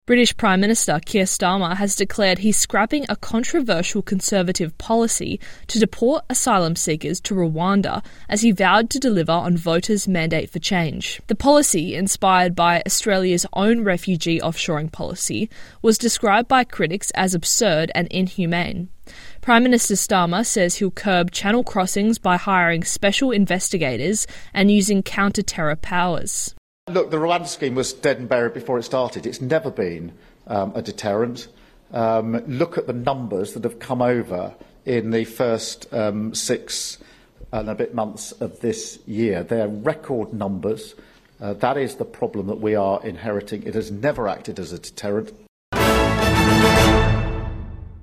British Prime Minister Keir Starmer has declared he's scrapping a controversial Conservative policy to deport asylum seekers to Rwanda as he vowed to deliver on voters' mandate for change. The policy, inspired by Australia's own refugee offshoring policy, was described by critics as absurd and inhumane. Prime Minister Starmer says he'll curb channel crossings by hiring special investigators and using counter-terror powers. Look, the Rwanda scheme was dead and buried before it started. It's never been a deterrent. Look at the numbers that have come over in the first 6 and a bit months of this year. They're record numbers. That is the problem that we are inheriting. It has never acted as a deterrent.